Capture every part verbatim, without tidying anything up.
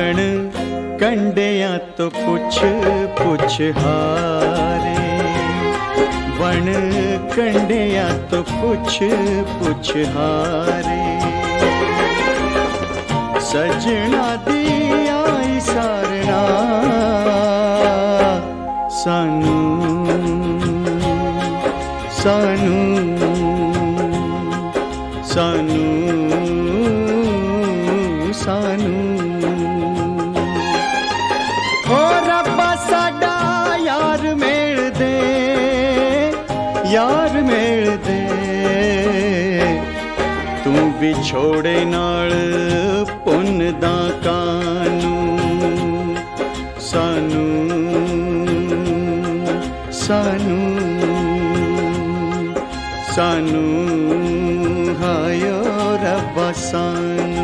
बण कंडिया तो पुछ पुछ हारे, बण कंडिया तो पुछ पुछ हारे। सजना दी आई सारना सानू सानू सानू सानू। ओ रब्बा साडा यार मेल दे, यार मेल दे, तू विछोड़े नाल पुन दा कानू सानू सानू सानू हायो रब्बा सानू।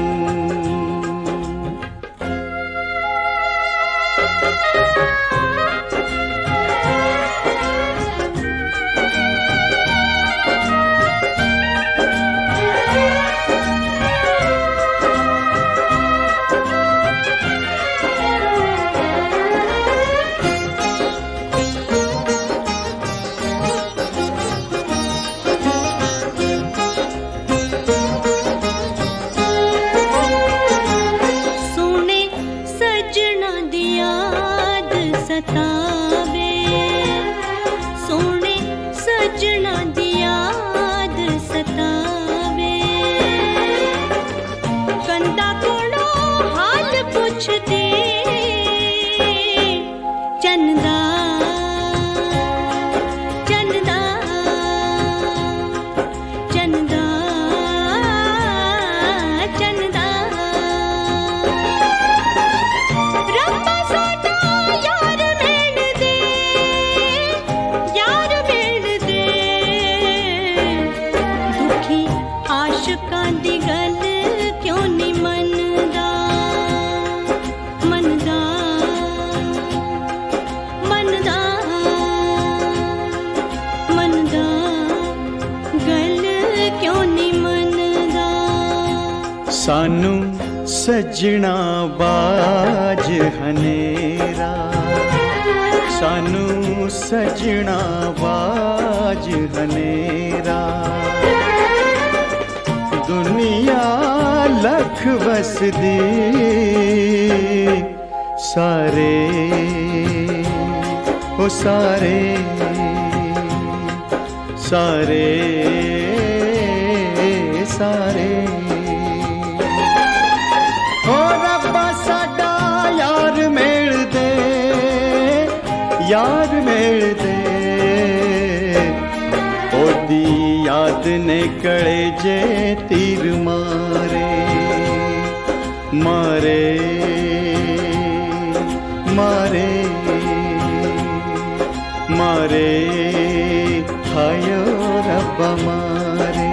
सतावे सोने सजना दी याद सतावे, कंदा कोलो हाल पुछदे चंदा चंदा चंदा चंदा। रब्बा साडा यार मेल दे, यार मेल दे, दुखी आशिकां दी गल क्यों नहीं मनदा मनदा मनदा मनदा, गल क्यों नहीं मनदा। सानू सजना बाज हनेरा, सानू सजना बाज हनेरा। दुनिया लख वसदी सारे ओ सारे सारे सारे। ओ रब्बा साडा यार मेल दे, यार मेल दे, ओदी याद ने कड़े जे तीर मारे मारे मारे मारे हायो रब्बा मारे।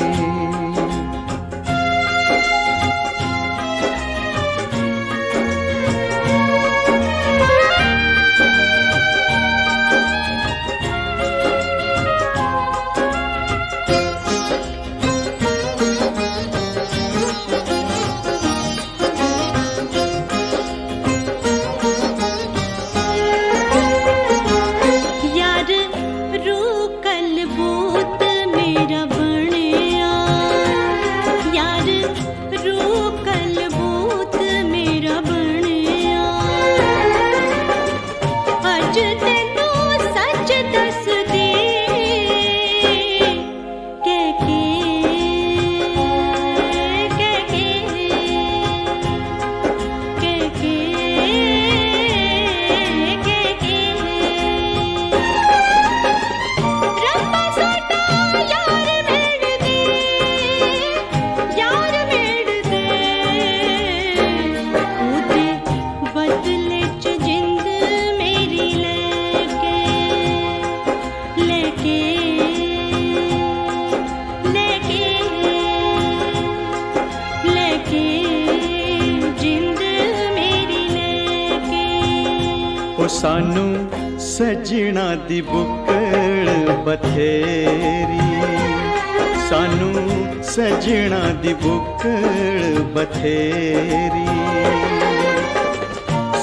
सानू सजना दी बुक्कड़ बथेरी, सानू सजना दी बुक्कड़ बथेरी।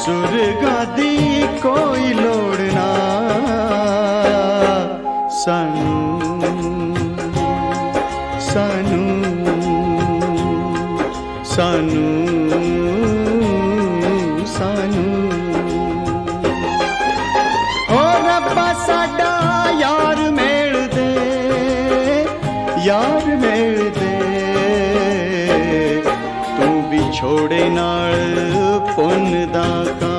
ਸੁਰਗਾਂ ਦੀ ਕੋਈ ਲੋੜ ਨਾ ਸਾਨੂੰ ਸਾਨੂੰ ਸਾਨੂੰ ਸਾਨੂੰ ਓ ਰੱਬਾ ਸਾਡਾ ਯਾਰ ਮੇਲ ਦੇ ਯਾਰ ਮੇਲ ਦੇ ਤੂੰ ਵਿਛੋੜੇ ਨਾਲ ਪੁੰਨ ਦਾ